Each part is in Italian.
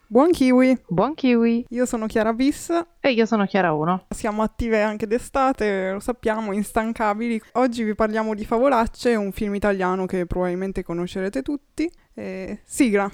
Buon kiwi! Buon kiwi! Io sono Chiara Bis, E io sono Chiara 1. siamo attive anche d'estate, lo sappiamo, instancabili. Oggi vi parliamo di Favolacce, un film italiano che probabilmente conoscerete tutti. Sigla!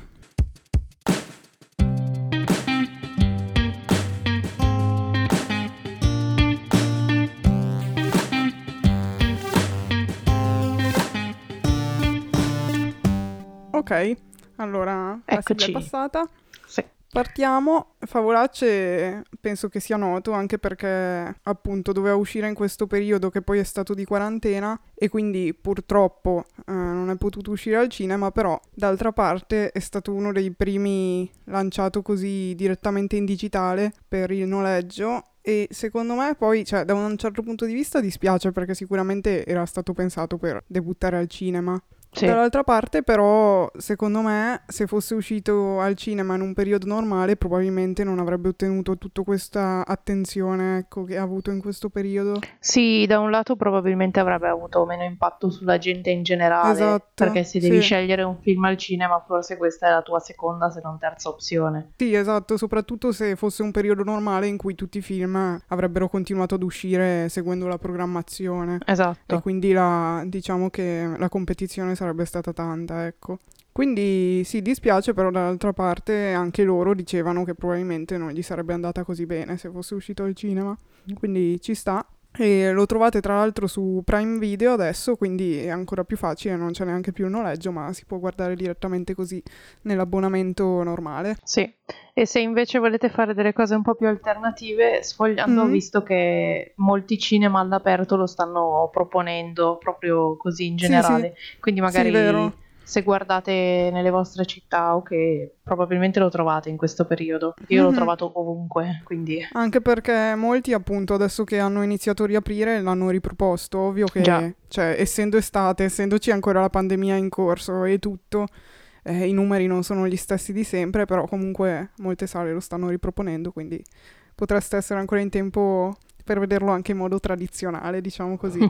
Ok, allora la sigla è Eccoci. passata. Sì. Partiamo. Favolacce penso che sia noto anche perché appunto doveva uscire in questo periodo che poi è stato di quarantena e quindi purtroppo non è potuto uscire al cinema, però d'altra parte è stato uno dei primi lanciato così direttamente in digitale per il noleggio. E secondo me poi, cioè, da un certo punto di vista dispiace perché sicuramente era stato pensato per debuttare al cinema. Sì. Dall'altra parte, però, secondo me, se fosse uscito al cinema in un periodo normale, probabilmente non avrebbe ottenuto tutta questa attenzione, ecco, che ha avuto in questo periodo. Sì, da un lato probabilmente avrebbe avuto meno impatto sulla gente in generale, Esatto, perché se devi sì. scegliere un film al cinema, forse questa è la tua seconda, se non terza opzione. Sì, esatto, soprattutto se fosse un periodo normale in cui tutti i film avrebbero continuato ad uscire seguendo la programmazione e Esatto. quindi diciamo che la competizione sarebbe stata tanta, ecco. Quindi sì, dispiace, però dall'altra parte anche loro dicevano che probabilmente non gli sarebbe andata così bene se fosse uscito al cinema, quindi ci sta. E lo trovate tra l'altro su Prime Video adesso, quindi è ancora più facile, non c'è neanche più il noleggio, ma si può guardare direttamente così nell'abbonamento normale. Sì. E se invece volete fare delle cose un po' più alternative, sfogliando, ho Mm, visto che molti cinema all'aperto lo stanno proponendo proprio così in sì, sì, generale. Quindi sì, magari vero. se guardate nelle vostre città o che probabilmente lo trovate in questo periodo. Io l'ho Mhm. trovato ovunque, quindi Anche perché molti, appunto, adesso che hanno iniziato a riaprire, l'hanno riproposto. Ovvio già. che, cioè, essendo estate, essendoci ancora la pandemia in corso e tutto, i numeri non sono gli stessi di sempre, però comunque molte sale lo stanno riproponendo, quindi potreste essere ancora in tempo per vederlo anche in modo tradizionale, diciamo così.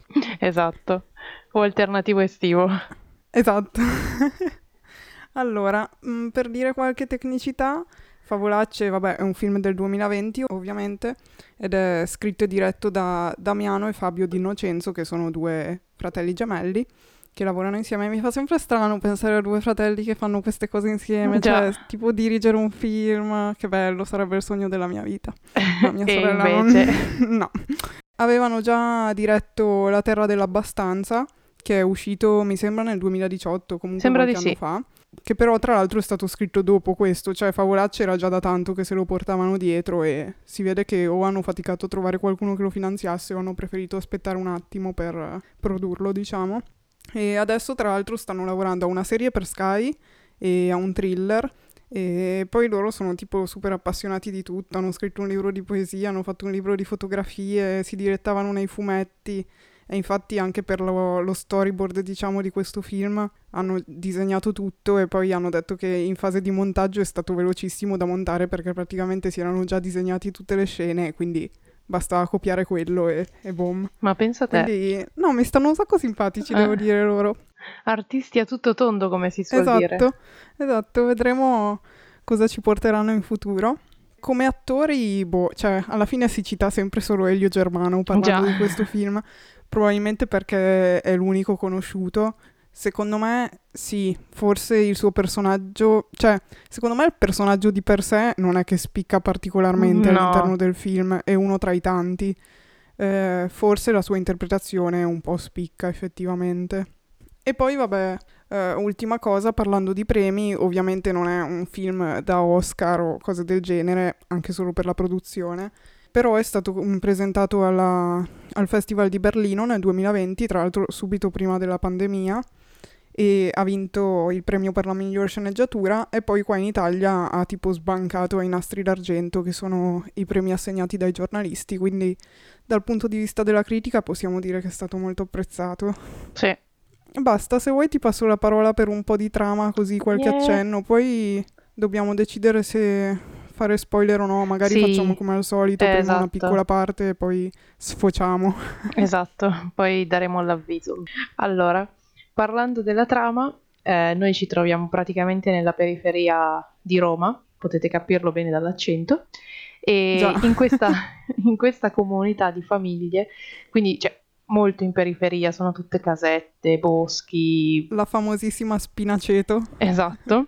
Esatto. O alternativo estivo. Esatto. Allora, per dire qualche tecnicità, Favolacce, vabbè, è un film del 2020 ovviamente, ed è scritto e diretto da Damiano e Fabio D'Innocenzo, che sono due fratelli gemelli che lavorano insieme. Mi fa sempre strano pensare a due fratelli che fanno queste cose insieme, Già. cioè tipo dirigere un film, che bello, sarebbe il sogno della mia vita. Ma mia E sorella non... invece, no. Avevano già diretto La Terra dell'Abbastanza, che è uscito, mi sembra, nel 2018, comunque sembra di qualche anno sì. fa, che però tra l'altro è stato scritto dopo questo, cioè Favolacci era già da tanto che se lo portavano dietro e si vede che o hanno faticato a trovare qualcuno che lo finanziasse o hanno preferito aspettare un attimo per produrlo, diciamo. E adesso tra l'altro stanno lavorando a una serie per Sky e a un thriller e poi loro sono tipo super appassionati di tutto, hanno scritto un libro di poesia, hanno fatto un libro di fotografie, si direttavano nei fumetti e infatti anche per lo storyboard diciamo di questo film hanno disegnato tutto e poi hanno detto che in fase di montaggio è stato velocissimo da montare perché praticamente si erano già disegnati tutte le scene e quindi bastava copiare quello e boom. Ma pensa te, Quindi no, mi stanno un sacco simpatici devo eh, dire loro. artisti a tutto tondo, come si suol Esatto, dire. esatto, vedremo cosa ci porteranno in futuro. Come attori, boh, cioè, alla fine si cita sempre solo Elio Germano parlando Già. di questo film, probabilmente perché è l'unico conosciuto. Secondo me, sì, forse il suo personaggio, cioè, secondo me il personaggio di per sé non è che spicca particolarmente No, all'interno del film, è uno tra i tanti. Forse la sua interpretazione un po' spicca effettivamente. E poi, vabbè, ultima cosa, parlando di premi, ovviamente non è un film da Oscar o cose del genere, anche solo per la produzione, però è stato presentato al Festival di Berlino nel 2020, tra l'altro subito prima della pandemia, e ha vinto il premio per la miglior sceneggiatura e poi qua in Italia ha tipo sbancato ai nastri d'argento, che sono i premi assegnati dai giornalisti, quindi dal punto di vista della critica possiamo dire che è stato molto apprezzato. sì. Basta, se vuoi ti passo la parola per un po' di trama, così qualche Yeah. accenno, poi dobbiamo decidere se fare spoiler o no, magari facciamo Sì, come al solito, prima una esatto, piccola parte e poi sfociamo. esatto, poi daremo l'avviso. Allora, parlando della trama, noi ci troviamo praticamente nella periferia di Roma, potete capirlo bene dall'accento. E Già, in questa comunità di famiglie, quindi cioè, molto in periferia, sono tutte casette, boschi, la famosissima Spinaceto. esatto.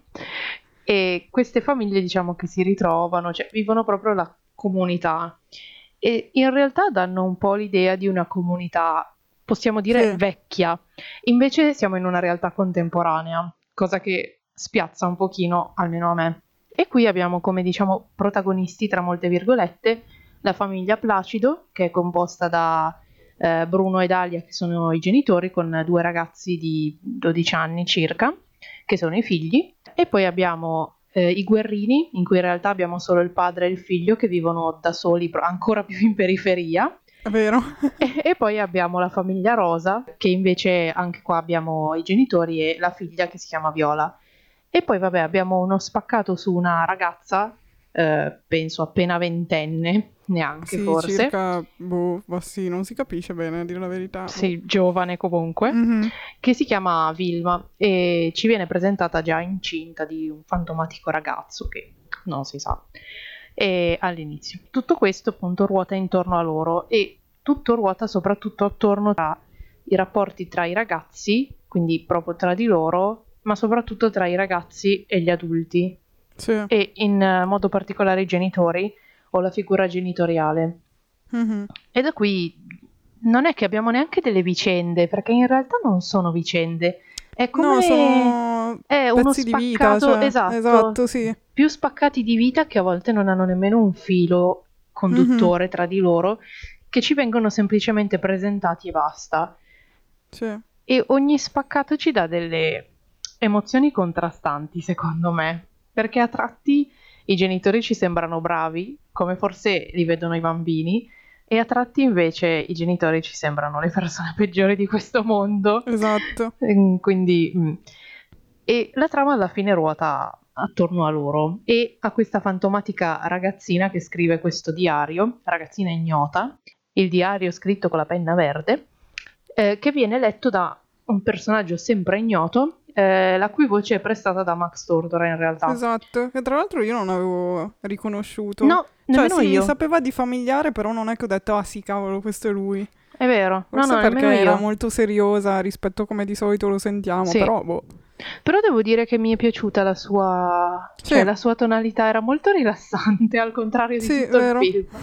E queste famiglie diciamo che si ritrovano, cioè vivono proprio la comunità e in realtà danno un po' l'idea di una comunità, possiamo dire, Sì, vecchia. Invece siamo in una realtà contemporanea, cosa che spiazza un pochino, almeno a me. E qui abbiamo come diciamo protagonisti, tra molte virgolette, la famiglia Placido, che è composta da Bruno e Dalia, che sono i genitori, con due ragazzi di 12 anni circa, che sono i figli, e poi abbiamo i Guerrini, in cui in realtà abbiamo solo il padre e il figlio che vivono da soli, ancora più in periferia. è vero. E poi abbiamo la famiglia Rosa, che invece anche qua abbiamo i genitori e la figlia che si chiama Viola. E poi vabbè abbiamo uno spaccato su una ragazza, penso appena ventenne, neanche Sì, forse, circa, boh, ma sì, non si capisce bene, a dire la verità. Boh. sì, giovane comunque, Mhm. che si chiama Vilma e ci viene presentata già incinta di un fantomatico ragazzo che non si sa e all'inizio. Tutto questo appunto ruota intorno a loro e tutto ruota soprattutto attorno ai rapporti tra i ragazzi, quindi proprio tra di loro, ma soprattutto tra i ragazzi e gli adulti Sì. e in modo particolare i genitori o la figura genitoriale. Mhm. E da qui non è che abbiamo neanche delle vicende, perché in realtà non sono vicende, è No, come sono è uno pezzi di vita, spaccato cioè, esatto, esatto, sì. più spaccati di vita che a volte non hanno nemmeno un filo Mhm. conduttore tra di loro, che ci vengono semplicemente presentati e basta. Sì. E ogni spaccato ci dà delle emozioni contrastanti, secondo me, perché a tratti i genitori ci sembrano bravi, come forse li vedono i bambini, e a tratti invece i genitori ci sembrano le persone peggiori di questo mondo. Esatto. Quindi, e la trama alla fine ruota attorno a loro e a questa fantomatica ragazzina che scrive questo diario, ragazzina ignota, il diario scritto con la penna verde, che viene letto da un personaggio sempre ignoto, la cui voce è prestata da Max Tortora in realtà. Esatto. E tra l'altro io non avevo riconosciuto. No, Cioè, nemmeno sì, mi io. sapeva di familiare, però non è che ho detto, ah sì, cavolo, questo è lui. È vero, no, Forse no, perché nemmeno era io. molto seriosa rispetto a come di solito lo sentiamo, Sì, però boh. però devo dire che mi è piaciuta la sua, cioè Sì, la sua tonalità era molto rilassante, al contrario di sì, tutto il vero. film.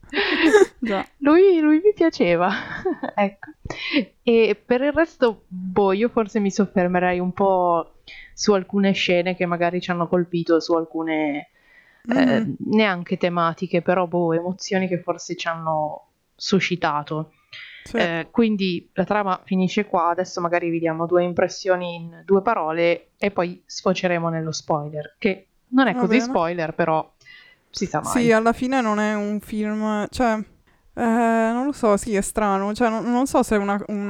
Già. Lui mi piaceva, ecco. E per il resto, boh, io forse mi soffermerei un po' su alcune scene che magari ci hanno colpito, su alcune Mhm. neanche tematiche, però boh, emozioni che forse ci hanno suscitato. Sì, Quindi la trama finisce qua, adesso magari vi diamo due impressioni in due parole e poi sfoceremo nello spoiler, che non è va così bene. spoiler, però si sa Sì, mai. alla fine non è un film, cioè, non lo so, sì, è strano, cioè, non so se è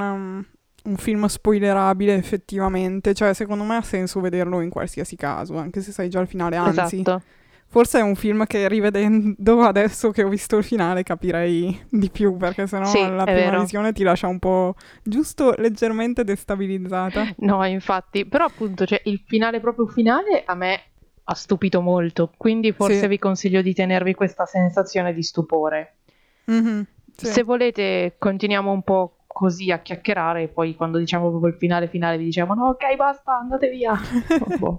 un film spoilerabile effettivamente, cioè, secondo me ha senso vederlo in qualsiasi caso, anche se sai già il finale, anzi, Esatto. forse è un film che rivedendo adesso che ho visto il finale capirei di più, perché sennò Sì, la è prima vero. visione ti lascia un po' giusto leggermente destabilizzata. No, infatti, però appunto, cioè, il finale proprio finale a me ha stupito molto, quindi Sì, forse vi consiglio di tenervi questa sensazione di stupore. mhm, sì, Se volete, continuiamo un po' così a chiacchierare e poi quando diciamo proprio il finale finale vi diciamo no, ok, basta, andate via. Boh.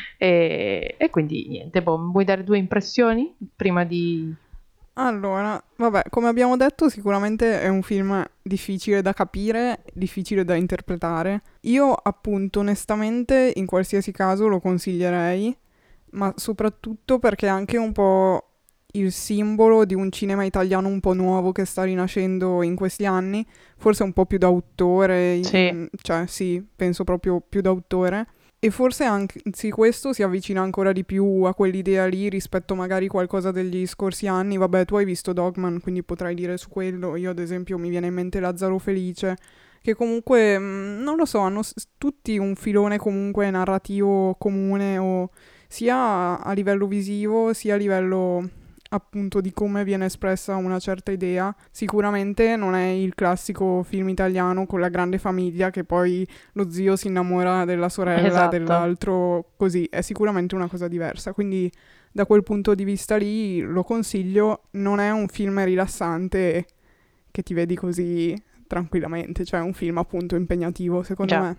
E quindi niente, boh, vuoi dare due impressioni prima di... Allora, vabbè, come abbiamo detto, sicuramente è un film difficile da capire, difficile da interpretare. Io, appunto, onestamente, in qualsiasi caso lo consiglierei, ma soprattutto perché è anche un po' il simbolo di un cinema italiano un po' nuovo che sta rinascendo in questi anni, forse un po' più d'autore, Sì, cioè sì, penso proprio più d'autore. E forse anzi questo si avvicina ancora di più a quell'idea lì rispetto magari a qualcosa degli scorsi anni. Vabbè, tu hai visto Dogman, quindi potrai dire su quello. Io ad esempio mi viene in mente Lazzaro Felice, che comunque, non lo so, hanno tutti un filone comunque narrativo comune, o sia a livello visivo sia a livello appunto di come viene espressa una certa idea. Sicuramente non è il classico film italiano con la grande famiglia che poi lo zio si innamora della sorella Esatto. dell'altro, così è sicuramente una cosa diversa. Quindi da quel punto di vista lì lo consiglio, non è un film rilassante che ti vedi così tranquillamente, cioè è un film appunto impegnativo secondo Già. me.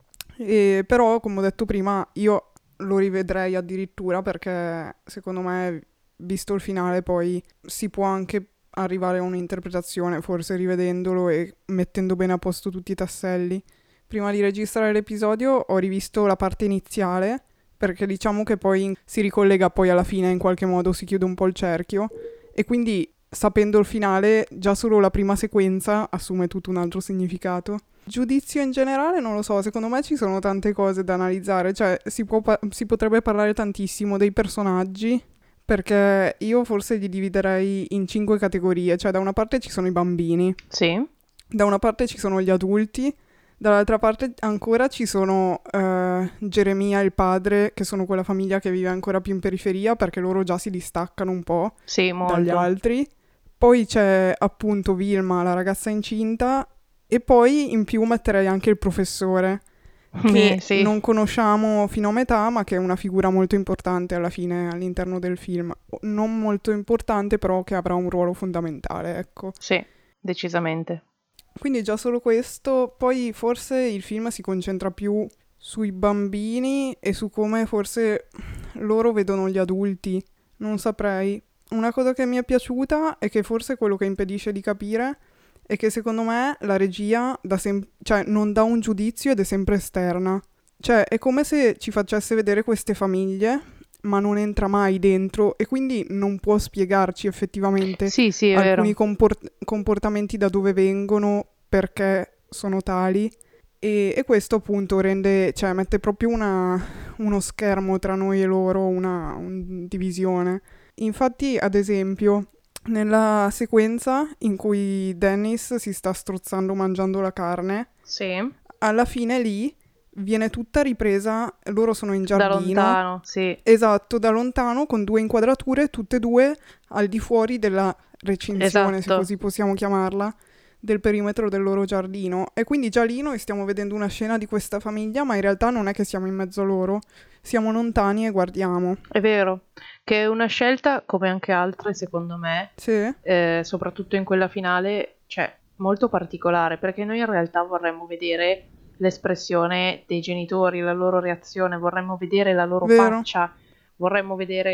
Però, come ho detto prima, io lo rivedrei addirittura perché secondo me, visto il finale, poi si può anche arrivare a un'interpretazione, forse rivedendolo e mettendo bene a posto tutti i tasselli. Prima di registrare l'episodio ho rivisto la parte iniziale, perché diciamo che poi si ricollega poi alla fine, in qualche modo si chiude un po' il cerchio, e quindi sapendo il finale già solo la prima sequenza assume tutto un altro significato. Giudizio in generale non lo so, secondo me ci sono tante cose da analizzare, cioè si potrebbe parlare tantissimo dei personaggi, perché io forse li dividerei in 5 categorie, cioè da una parte ci sono i bambini, Sì, da una parte ci sono gli adulti, dall'altra parte ancora ci sono Geremia e il padre, che sono quella famiglia che vive ancora più in periferia, perché loro già si distaccano un po' sì, dagli molto. altri. Poi c'è appunto Vilma, la ragazza incinta, e poi in più metterei anche il professore, che Sì, non conosciamo fino a metà, ma che è una figura molto importante alla fine all'interno del film. Non molto importante, però che avrà un ruolo fondamentale, ecco. sì, decisamente. Quindi già solo questo, poi forse il film si concentra più sui bambini e su come forse loro vedono gli adulti. Non saprei. Una cosa che mi è piaciuta e che forse è quello che impedisce di capire è che secondo me la regia cioè, non dà un giudizio ed è sempre esterna. Cioè è come se ci facesse vedere queste famiglie, ma non entra mai dentro e quindi non può spiegarci effettivamente Sì, sì, è alcuni vero. comportamenti da dove vengono, perché sono tali. E questo appunto rende, cioè mette proprio uno schermo tra noi e loro, una divisione. Infatti, ad esempio, nella sequenza in cui Dennis si sta strozzando mangiando la carne, Sì, alla fine lì viene tutta ripresa, loro sono in da giardino, lontano, sì, esatto, da lontano, con 2 inquadrature, tutte e due al di fuori della recinzione, se esatto. così possiamo chiamarla, del perimetro del loro giardino. E quindi già lì noi stiamo vedendo una scena di questa famiglia, ma in realtà non è che siamo in mezzo a loro, siamo lontani e guardiamo. È vero, che è una scelta, come anche altre, secondo me, Sì, soprattutto in quella finale, cioè molto particolare, perché noi in realtà vorremmo vedere l'espressione dei genitori, la loro reazione, vorremmo vedere la loro vero. faccia, vorremmo vedere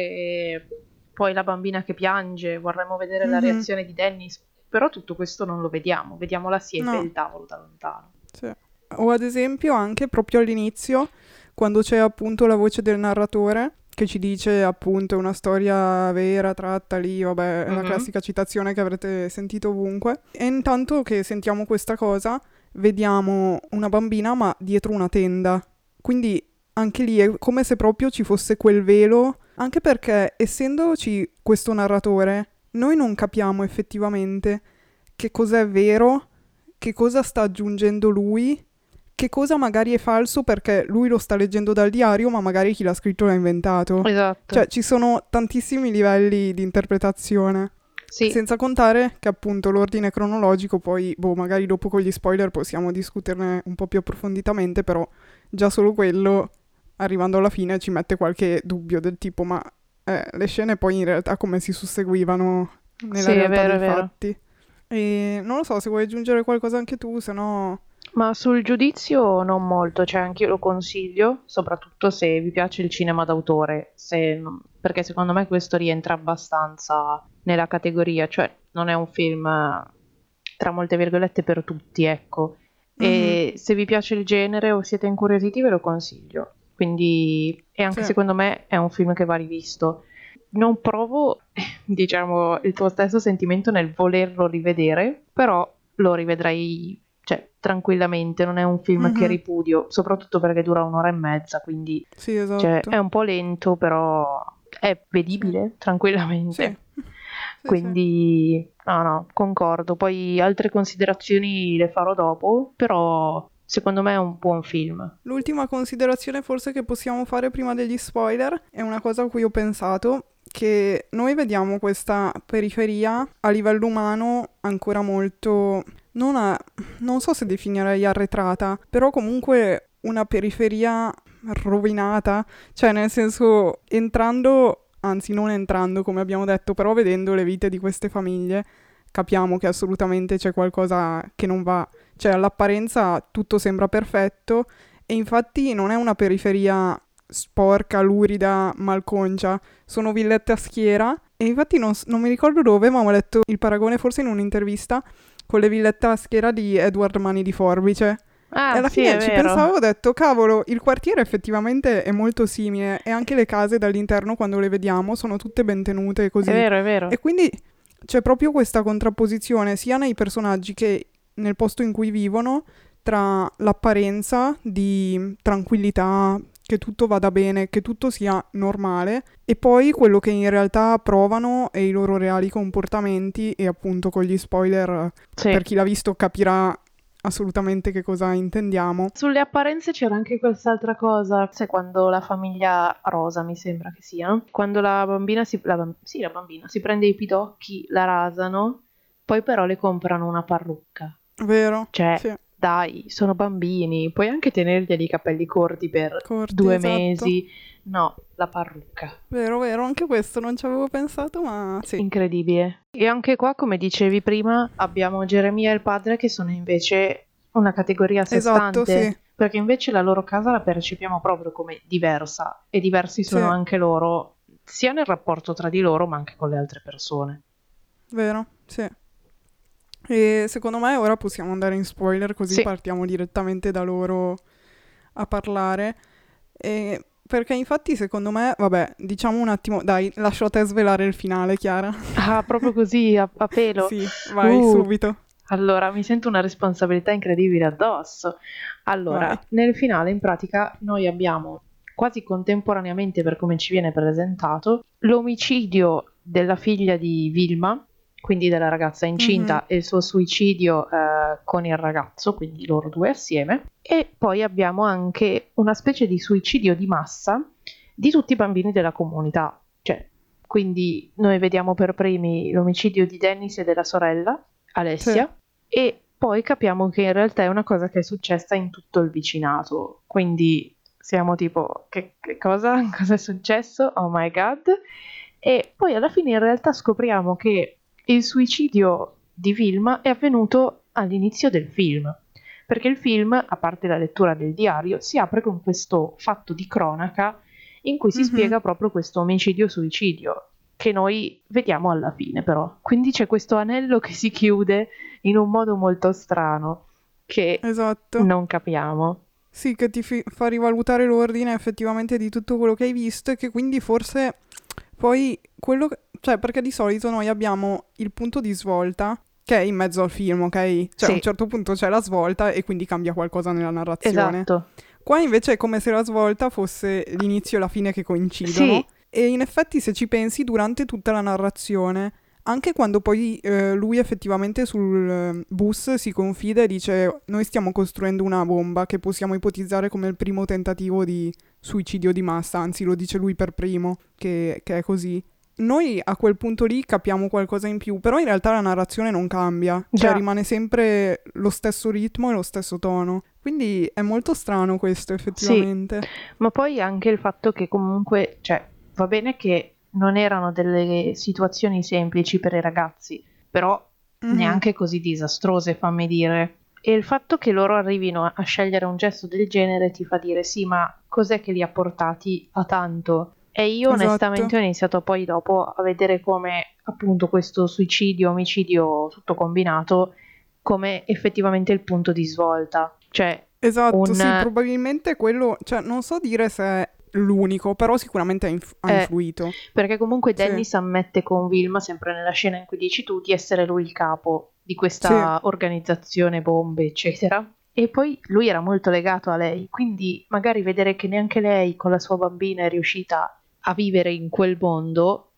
poi la bambina che piange, vorremmo vedere la Mhm. reazione di Dennis, però tutto questo non lo vediamo, vediamo la siepe e No, il tavolo da lontano. sì. O ad esempio anche proprio all'inizio, quando c'è appunto la voce del narratore che ci dice appunto è una storia vera, tratta lì, vabbè, è la Mhm. classica citazione che avrete sentito ovunque. E intanto che sentiamo questa cosa, vediamo una bambina ma dietro una tenda. Quindi anche lì è come se proprio ci fosse quel velo, anche perché essendoci questo narratore, noi non capiamo effettivamente che cos'è vero, che cosa sta aggiungendo lui, che cosa magari è falso perché lui lo sta leggendo dal diario, ma magari chi l'ha scritto l'ha inventato. Esatto, Cioè, ci sono tantissimi livelli di interpretazione. sì, Senza contare che appunto l'ordine cronologico, poi, boh, magari dopo con gli spoiler possiamo discuterne un po' più approfonditamente, però già solo quello, arrivando alla fine, ci mette qualche dubbio del tipo, ma le scene poi in realtà come si susseguivano nella sì, realtà è dei vero. fatti. E non lo so se vuoi aggiungere qualcosa anche tu, se no... Ma sul giudizio non molto, cioè anch'io lo consiglio, soprattutto se vi piace il cinema d'autore, perché secondo me questo rientra abbastanza nella categoria, cioè non è un film tra molte virgolette per tutti, ecco. Mhm, E se vi piace il genere o siete incuriositi ve lo consiglio. Quindi, e anche sì. secondo me è un film che va rivisto. Non provo, diciamo, il tuo stesso sentimento nel volerlo rivedere, però lo rivedrei, cioè, tranquillamente, non è un film che Mhm, ripudio, soprattutto perché dura un'ora e mezza, quindi, sì, cioè, è esatto. un po' lento, però è Sì. vedibile Sì. tranquillamente. Sì, sì. Quindi, no, no, concordo. Poi altre considerazioni le farò dopo, però secondo me è un buon film. L'ultima considerazione forse che possiamo fare prima degli spoiler è una cosa a cui ho pensato, che noi vediamo questa periferia a livello umano ancora molto, non so se definirei arretrata, però comunque una periferia rovinata, cioè nel senso entrando, anzi non entrando come abbiamo detto, però vedendo le vite di queste famiglie capiamo che assolutamente c'è qualcosa che non va, cioè all'apparenza tutto sembra perfetto e infatti non è una periferia sporca, lurida, malconcia, sono villette a schiera e infatti non mi ricordo dove, ma ho letto il paragone forse in un'intervista con le villette a schiera di Edward Mani di Forbice. E Ah, alla sì, è fine ci pensavo vero. e ho detto, cavolo, il quartiere effettivamente è molto simile e anche le case dall'interno quando le vediamo sono tutte ben tenute e È così. vero, è E vero. quindi c'è proprio questa contrapposizione sia nei personaggi che nel posto in cui vivono tra l'apparenza di tranquillità, che tutto vada bene, che tutto sia normale, e poi quello che in realtà provano e i loro reali comportamenti, e appunto con gli spoiler, Sì. per chi l'ha visto capirà assolutamente che cosa intendiamo. Sulle apparenze c'era anche quest'altra cosa, sai quando la famiglia Rosa mi sembra che sia, no? Quando la bambina sì, la bambina si prende i pidocchi, la rasano, poi però le comprano una parrucca. Vero? Cioè, Sì, dai, sono bambini, puoi anche tenerglieli i capelli corti per corti, due esatto. mesi. No, la parrucca. Vero, vero, anche questo non ci avevo pensato, ma sì. Incredibile. E anche qua, come dicevi prima, abbiamo Geremia e il padre che sono invece una categoria a sé Esatto, sì, stante, perché invece la loro casa la percepiamo proprio come diversa e diversi sono sì, anche loro, sia nel rapporto tra di loro, ma anche con le altre persone. vero, sì. E secondo me ora possiamo andare in spoiler così Sì. partiamo direttamente da loro a parlare. E perché infatti secondo me, vabbè, diciamo un attimo, dai, lascio a te svelare il finale, Chiara. Ah, proprio così, a pelo. Sì, vai, Uh, subito, allora, mi sento una responsabilità incredibile addosso. Allora, vai. nel finale, in pratica, noi abbiamo quasi contemporaneamente, per come ci viene presentato, l'omicidio della figlia di Vilma, quindi della ragazza Mhm, incinta, e il suo suicidio con il ragazzo, quindi loro due assieme. E poi abbiamo anche una specie di suicidio di massa di tutti i bambini della comunità. Cioè, quindi noi vediamo per primi l'omicidio di Dennis e della sorella, sì, Alessia, e poi capiamo che in realtà è una cosa che è successa in tutto il vicinato. Quindi siamo tipo, che cosa? Cosa è successo? Oh my god. E poi alla fine in realtà scopriamo che il suicidio di Vilma è avvenuto all'inizio del film. Perché il film, a parte la lettura del diario, si apre con questo fatto di cronaca in cui si mhm, spiega proprio questo omicidio-suicidio, che noi vediamo alla fine però. Quindi c'è questo anello che si chiude in un modo molto strano, che esatto. non capiamo. Sì, che fa rivalutare l'ordine effettivamente di tutto quello che hai visto e che quindi forse poi quello cioè perché di solito noi abbiamo il punto di svolta che è in mezzo al film, ok? Cioè a un Sì, certo punto c'è la svolta e quindi cambia qualcosa nella narrazione. esatto. Qua invece è come se la svolta fosse l'inizio e la fine che coincidono Sì, e in effetti se ci pensi durante tutta la narrazione, anche quando poi lui effettivamente sul bus si confida e dice noi stiamo costruendo una bomba che possiamo ipotizzare come il primo tentativo di suicidio di massa, anzi lo dice lui per primo che è così. Noi a quel punto lì capiamo qualcosa in più, però in realtà la narrazione non cambia, cioè già, rimane sempre lo stesso ritmo e lo stesso tono. Quindi è molto strano questo sì. effettivamente. Ma poi anche il fatto che comunque, cioè, va bene che non erano delle situazioni semplici per i ragazzi, però Mhm, neanche così disastrose, fammi dire. E il fatto che loro arrivino a scegliere un gesto del genere ti fa dire sì, ma cos'è che li ha portati a tanto? E io esatto. onestamente ho iniziato poi dopo a vedere come appunto questo suicidio, omicidio tutto combinato, come effettivamente il punto di svolta. Cioè, Esatto, sì, un... probabilmente quello, cioè non so dire se è l'unico, però sicuramente ha influito. Perché comunque Sì, Dennis ammette con Vilma, sempre nella scena in cui dici tu, di essere lui il capo di sì, questa organizzazione bombe, eccetera. E poi lui era molto legato a lei, quindi magari vedere che neanche lei con la sua bambina è riuscita a vivere in quel mondo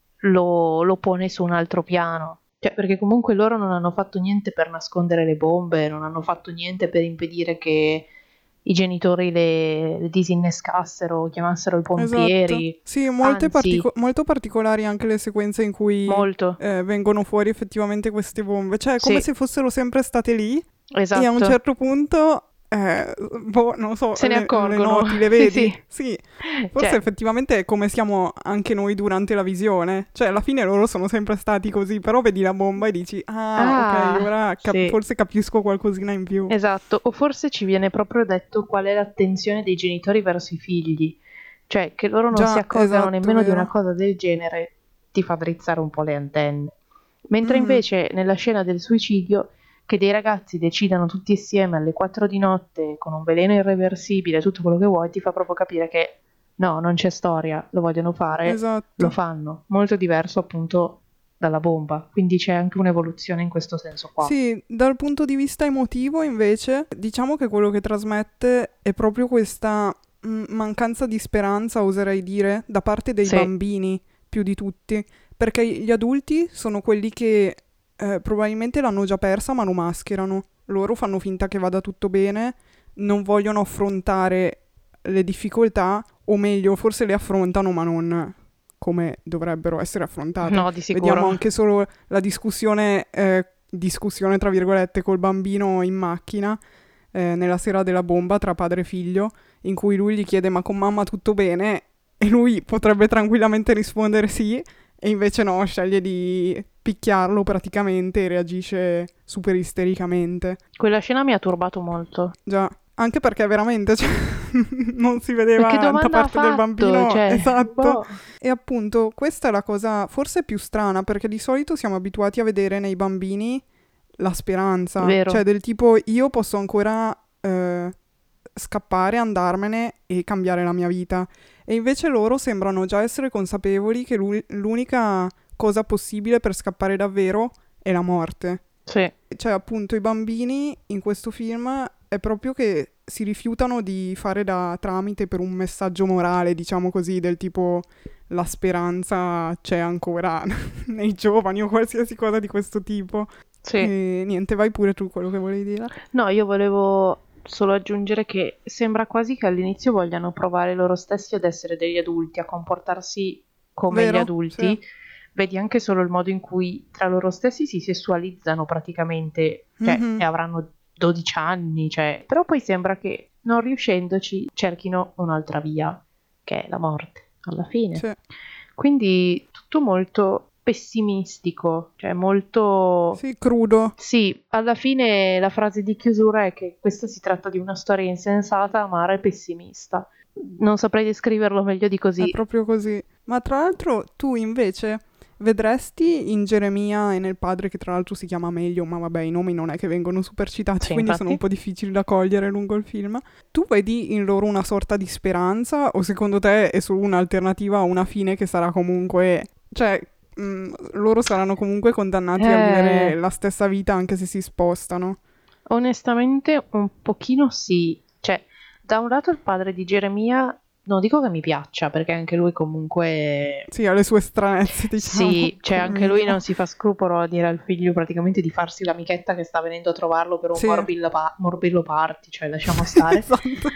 lo pone su un altro piano. Cioè, perché comunque loro non hanno fatto niente per nascondere le bombe, non hanno fatto niente per impedire che i genitori le disinnescassero, chiamassero i Esatto. pompieri. Sì, Anzi, molto particolari anche le sequenze in cui molto. vengono fuori effettivamente queste bombe. Cioè, è come Sì, se fossero sempre state lì e a un esatto. certo punto, non so, Se ne le accorgono. noti, le Sì, vedi? sì. Sì, forse Cioè, effettivamente è come siamo anche noi durante la visione. Cioè, alla fine loro sono sempre stati così, però vedi la bomba e dici, ah, ok, ah, ora sì. forse capisco qualcosina in più. Esatto, o forse ci viene proprio detto qual è l'attenzione dei genitori verso i figli, cioè che loro non si Già, accorgano esatto, nemmeno di una vero. cosa del genere ti fa drizzare un po' le antenne. Mentre Mhm. invece nella scena del suicidio, che dei ragazzi decidano tutti insieme alle 4 di notte con un veleno irreversibile, tutto quello che vuoi, ti fa proprio capire che no, non c'è storia, lo vogliono fare, lo Esatto. fanno. Molto diverso appunto dalla bomba, quindi c'è anche un'evoluzione in questo senso qua. Sì, dal punto di vista emotivo invece, diciamo che quello che trasmette è proprio questa mancanza di speranza, oserei dire, da parte dei Sì, bambini più di tutti, perché gli adulti sono quelli che probabilmente l'hanno già persa ma lo mascherano. Loro fanno finta che vada tutto bene, non vogliono affrontare le difficoltà, o meglio, forse le affrontano ma non come dovrebbero essere affrontate. no, di sicuro. Vediamo anche solo la discussione tra virgolette col bambino in macchina nella sera della bomba tra padre e figlio, in cui lui gli chiede ma con mamma tutto bene e lui potrebbe tranquillamente rispondere sì e invece no, sceglie di picchiarlo praticamente e reagisce super istericamente. Quella scena mi ha turbato molto. Già, anche perché veramente cioè, non si Ma che vedeva da domanda ha parte del fatto? bambino, Cioè, esatto. boh, E appunto questa è la cosa forse più strana, perché di solito siamo abituati a vedere nei bambini la speranza, cioè vero. del tipo io posso ancora scappare, andarmene e cambiare la mia vita. E invece loro sembrano già essere consapevoli che l'unica cosa possibile per scappare davvero è la morte. Sì, Cioè, appunto, i bambini in questo film è proprio che si rifiutano di fare da tramite per un messaggio morale, diciamo così, del tipo la speranza c'è ancora nei giovani o qualsiasi cosa di questo tipo. sì. E niente, vai pure tu quello che volevi dire. No, io volevo solo aggiungere che sembra quasi che all'inizio vogliano provare loro stessi ad essere degli adulti, a comportarsi come gli Vero? Sì. adulti. Vedi anche solo il modo in cui tra loro stessi si sessualizzano praticamente, cioè, e Mhm. avranno 12 anni, cioè, però poi sembra che non riuscendoci cerchino un'altra via, che è la morte, alla fine. Sì. Quindi tutto molto pessimistico, cioè molto... Sì, crudo. Sì, alla fine la frase di chiusura è che questa si tratta di una storia insensata, amara e pessimista. Non saprei descriverlo meglio di È così. proprio così. Ma tra l'altro tu invece vedresti in Geremia e nel padre, che tra l'altro si chiama meglio, ma vabbè, i nomi non è che vengono super citati, Sì, quindi sono un infatti. po' difficili da cogliere lungo il film. Tu vedi in loro una sorta di speranza o secondo te è solo un'alternativa a una fine che sarà comunque... Cioè, loro saranno comunque condannati a Eh, vivere la stessa vita anche se si spostano. onestamente un pochino sì. Cioè, da un lato il padre di Geremia, non dico che mi piaccia, perché anche lui comunque Sì, ha le sue stranezze, diciamo, sì, cioè come anche lui minimo. non si fa scrupolo a dire al figlio praticamente di farsi l'amichetta che sta venendo a trovarlo per un Sì, morbillo party, cioè lasciamo stare. esatto.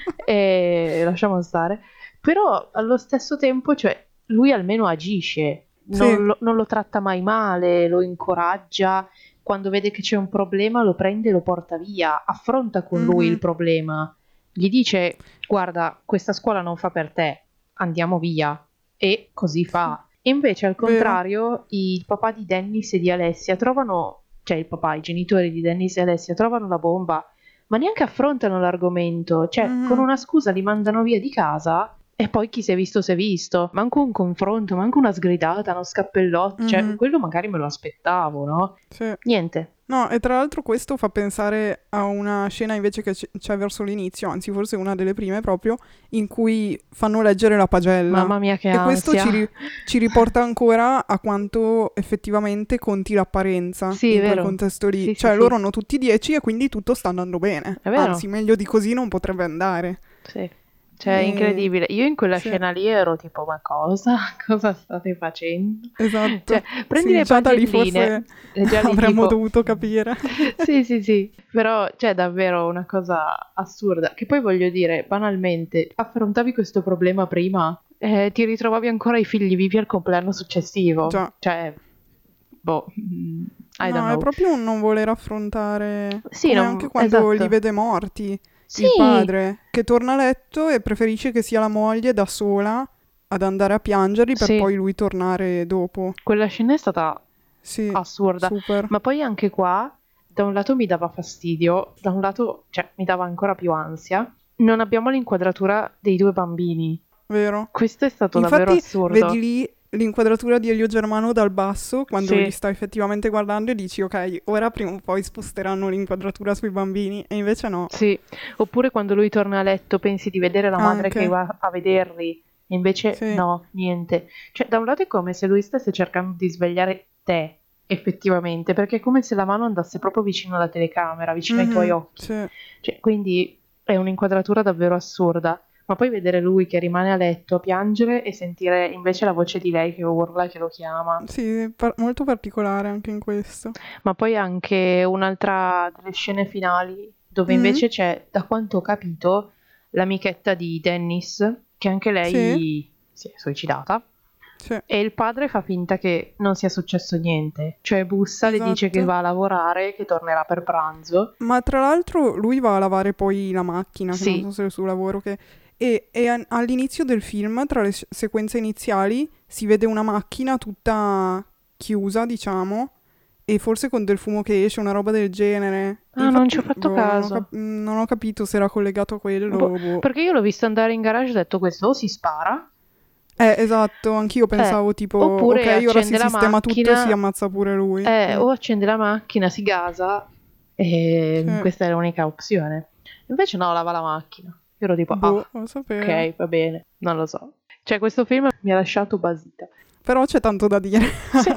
E lasciamo stare. Però allo stesso tempo, cioè, lui almeno agisce, Sì. non lo tratta mai male, lo incoraggia, quando vede che c'è un problema lo prende e lo porta via, affronta con lui il Mhm. problema, gli dice guarda, questa scuola non fa per te, andiamo via. E così Sì. fa. Invece, al Vero. contrario, il papà di Dennis e di Alessia trovano, cioè il papà, i genitori di Dennis e Alessia trovano la bomba, ma neanche affrontano l'argomento, cioè con Mhm. una scusa li mandano via di casa e poi chi si è visto. Manco un confronto, manco una sgridata, uno scappellotto, cioè Mhm. quello magari me lo aspettavo, no? Sì. Niente. No, e tra l'altro questo fa pensare a una scena invece che c'è verso l'inizio, anzi forse una delle prime proprio, in cui fanno leggere la pagella. Mamma mia che E questo ansia. ci riporta ancora a quanto effettivamente conti l'apparenza Sì, è in quel vero. contesto lì. Sì, sì, Cioè loro sì. hanno tutti 10 e quindi tutto sta andando bene. È Anzi, vero. meglio di così non potrebbe andare. Sì. Cioè, incredibile. Io in quella Sì, scena lì ero tipo, ma cosa? Cosa state facendo? Cioè, esatto. prendi Sì, le già da lì forse pagelline e già lì avremmo tipo... dovuto capire. Sì, sì, sì. Però, cioè, davvero una cosa assurda. Che poi voglio dire, banalmente, affrontavi questo problema prima, ti ritrovavi ancora i figli vivi al compleanno successivo. Già. Cioè, boh, I don't No, è know. proprio un non voler affrontare, Sì, come anche quando li esatto. vede morti, il Sì, padre, che torna a letto e preferisce che sia la moglie da sola ad andare a piangerli per sì. poi lui tornare dopo. Quella scena è stata Sì, assurda, super, ma poi anche qua, da un lato mi dava fastidio, da un lato, cioè, mi dava ancora più ansia. Non abbiamo l'inquadratura dei due bambini. vero? Questo è stato davvero Infatti vedi assurdo. lì l'inquadratura di Elio Germano dal basso, quando li Sì, sta effettivamente guardando e dici ok, ora prima o poi sposteranno l'inquadratura sui bambini, e invece no, sì. Oppure quando lui torna a letto pensi di vedere la madre che anche, va a vederli, e invece sì. no, niente. Cioè, da un lato è come se lui stesse cercando di svegliare te, effettivamente, perché è come se la mano andasse proprio vicino alla telecamera, vicino ai tuoi Mhm, occhi. sì. Cioè, quindi è un'inquadratura davvero assurda. Ma poi vedere lui che rimane a letto a piangere e sentire invece la voce di lei che urla e che lo chiama. Sì, molto particolare anche in questo. Ma poi anche un'altra delle scene finali dove Mm, invece c'è, da quanto ho capito, l'amichetta di Dennis, che anche sì, lei si è suicidata. sì, E il padre fa finta che non sia successo niente, cioè bussa, le dice che esatto. va a lavorare, che tornerà per pranzo. Ma tra l'altro lui va a lavare poi la macchina, che non Sì, so se è il suo lavoro, che... E all'inizio del film, tra le sequenze iniziali, si vede una macchina tutta chiusa, diciamo, e forse con del fumo che esce, una roba del genere. ah, non ci ho Infatti, fatto boh, caso. non ho capito se era collegato a Boh, quello, boh. perché io l'ho visto andare in garage e ho detto questo o si spara, Esatto, anch'io eh, pensavo tipo, oppure ok, ora si accende la sistema tutto e si macchina, ammazza pure lui. o accende la macchina, si gasa, e Sì, questa è l'unica opzione. Invece no, lava la macchina. Io ero tipo, boh, ah, lo sapevo. ok, va bene, non lo so. Cioè, questo film mi ha lasciato basita. Però c'è tanto da dire Sì,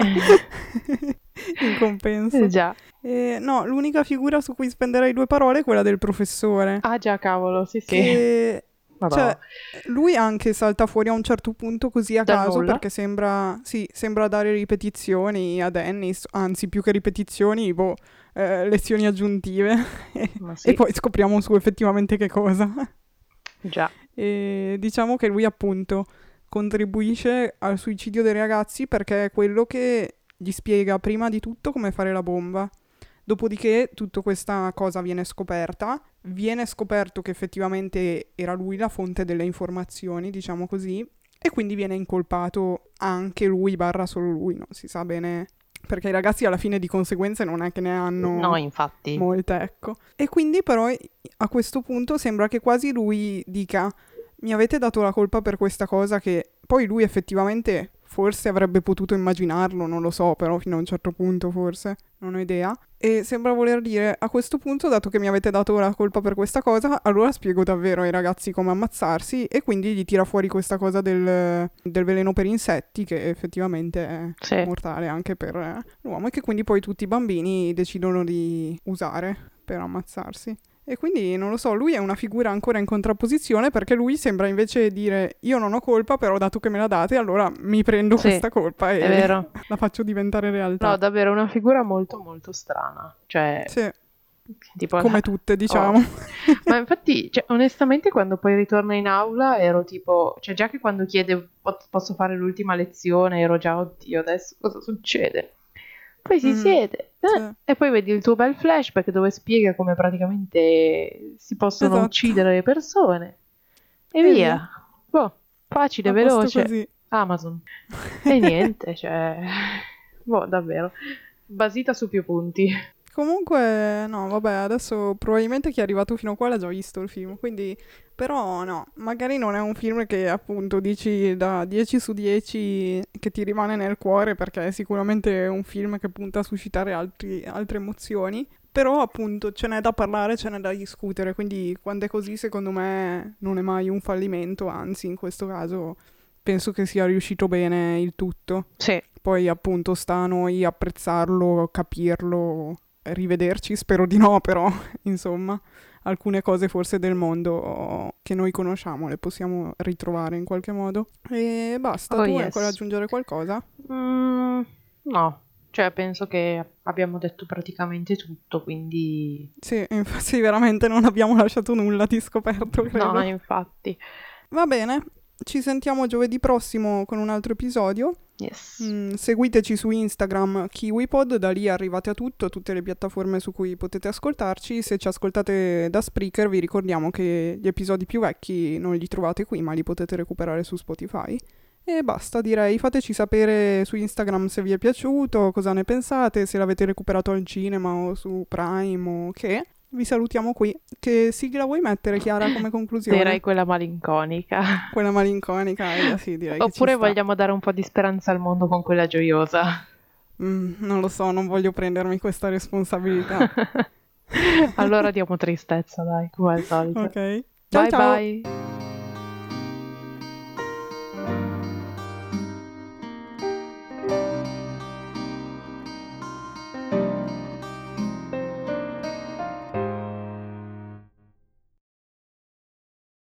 in compenso. già. No, l'unica figura su cui spenderei due parole è quella del professore, Ah già, cavolo, sì, sì. che, Madonna. cioè, lui anche salta fuori a un certo punto così a Dal caso nulla? perché sembra, sì, sembra dare ripetizioni a Dennis, anzi più che ripetizioni, boh, lezioni aggiuntive. Ma E sì, poi scopriamo su effettivamente che cosa. già. E diciamo che lui appunto contribuisce al suicidio dei ragazzi perché è quello che gli spiega prima di tutto come fare la bomba. Dopodiché tutta questa cosa viene scoperto che effettivamente era lui la fonte delle informazioni, diciamo così, e quindi viene incolpato anche lui, barra solo lui, non si sa bene, perché i ragazzi alla fine di conseguenze non è che ne No, hanno infatti. molte, ecco. E quindi però a questo punto sembra che quasi lui dica mi avete dato la colpa per questa cosa che poi lui effettivamente forse avrebbe potuto immaginarlo, non lo so, però fino a un certo punto forse, non ho idea. E sembra voler dire a questo punto, dato che mi avete dato la colpa per questa cosa, allora spiego davvero ai ragazzi come ammazzarsi e quindi gli tira fuori questa cosa del veleno per insetti che effettivamente è Sì. mortale anche per l'uomo e che quindi poi tutti i bambini decidono di usare per ammazzarsi. E quindi non lo so, lui è una figura ancora in contrapposizione perché lui sembra invece dire io non ho colpa, però dato che me la date, allora mi prendo Sì, questa colpa è e vero. la faccio diventare No, realtà. davvero una figura molto molto strana. Cioè, Sì, tipo come tutte, oh. diciamo. Ma infatti, cioè, onestamente quando poi ritorna in aula ero tipo, cioè già che quando chiede posso fare l'ultima lezione ero già, oddio, adesso cosa succede? Poi si Mhm, siede, sì, e poi vedi il tuo bel flashback dove spiega come praticamente si possono esatto. uccidere le persone e E via, via. Boh, facile, a posto veloce. così. Amazon. E niente, cioè, boh, davvero. Basita su più punti. Comunque, no, vabbè, adesso probabilmente chi è arrivato fino a qua l'ha già visto il film, quindi, però no, magari non è un film che appunto dici da 10 su 10 che ti rimane nel cuore perché è sicuramente un film che punta a suscitare altre emozioni, però appunto ce n'è da parlare, ce n'è da discutere, quindi quando è così secondo me non è mai un fallimento, anzi in questo caso penso che sia riuscito bene il tutto. Sì, Poi appunto sta a noi apprezzarlo, capirlo, rivederci, spero di no, però insomma, alcune cose forse del mondo che noi conosciamo, le possiamo ritrovare in qualche modo. E basta, Oh tu vuoi yes. ancora aggiungere qualcosa? No, cioè penso che abbiamo detto praticamente tutto, quindi Sì, infatti veramente non abbiamo lasciato nulla di scoperto, credo. no, infatti. Va bene, ci sentiamo giovedì prossimo con un altro episodio. Yes. Seguiteci su Instagram KiwiPod, da lì arrivate a tutto, a tutte le piattaforme su cui potete ascoltarci. Se ci ascoltate da Spreaker vi ricordiamo che gli episodi più vecchi non li trovate qui, ma li potete recuperare su Spotify. E basta, direi, fateci sapere su Instagram se vi è piaciuto, cosa ne pensate, se l'avete recuperato al cinema o su Prime o che. Vi salutiamo qui. Che sigla vuoi mettere, Chiara, come conclusione? Direi quella malinconica. Quella malinconica, sì, direi che ci Oppure sta. vogliamo dare un po' di speranza al mondo con quella gioiosa? Non lo so, non voglio prendermi questa responsabilità. Allora diamo tristezza, dai, come al solito. Ok. Ciao Bye ciao! bye.